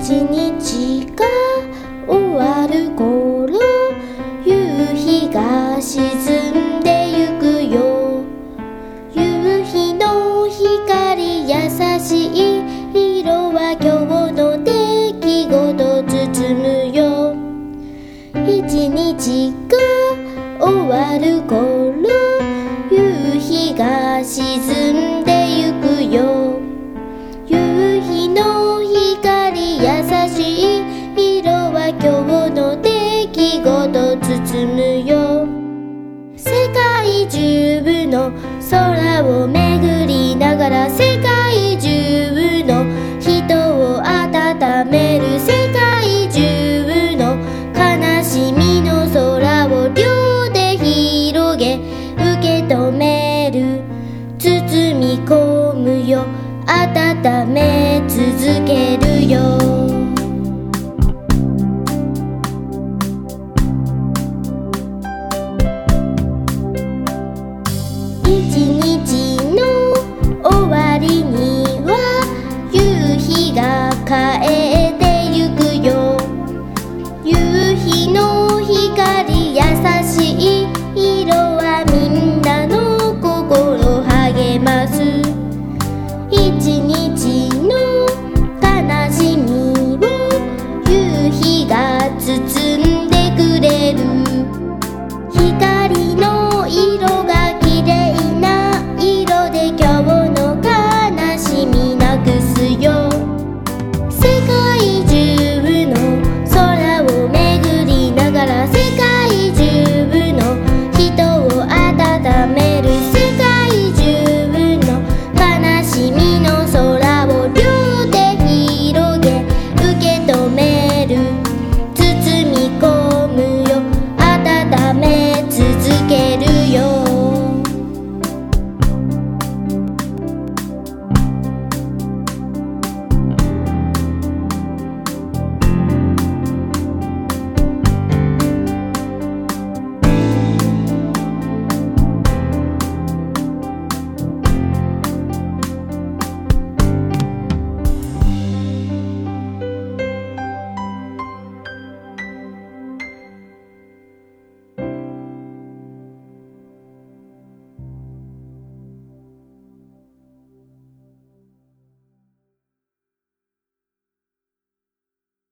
日が終わる頃、夕日が沈んでゆくよ。夕日の光優しい色は今日の出来事包むよ。一日が終わる頃、夕日が沈んでゆくよ。夕日の光優しい色は今日の出来事包むよ。世界中の空を巡りながら、世界中の人を温める、世界中の悲しみの空を両手広げ受け止める。包み込むよ、温め続けるよ。